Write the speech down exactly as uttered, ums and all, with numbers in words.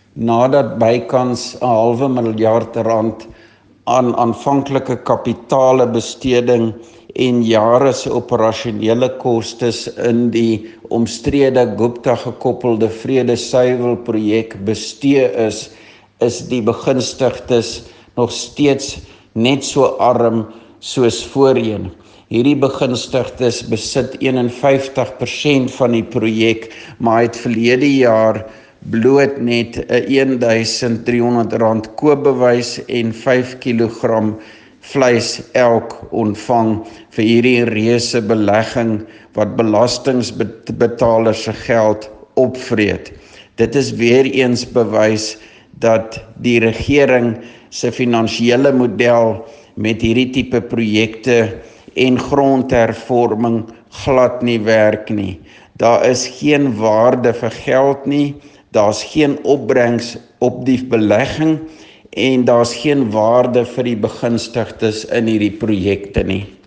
nadat bykans 'n halwe miljard rand aan aanvanklike kapitaalebesteding en jare se operasionele kostes in die omstrede Gupta gekoppelde Vrede-Suiwel-projek bestee is, is die begunstigdes nog steeds net so arm soos voorheen. Hierdie begunstigdes besit eenenvyftig persent van die projek, maar het verlede jaar bloot net 'n duisend driehonderd rand koopbewys en vyf kilogram vleis elk ontvang vir hierdie reuse belegging wat belastingbetalers se geld opvreet. Dit is weer eens bewys dat die regering se finansiële model met hierdie tipe projekte en grondhervorming glad nie werk nie. Daar is geen waarde vir geld nie, daar's geen opbrengs op die belegging en daar's geen waarde vir die begunstigdes in hierdie projekte nie.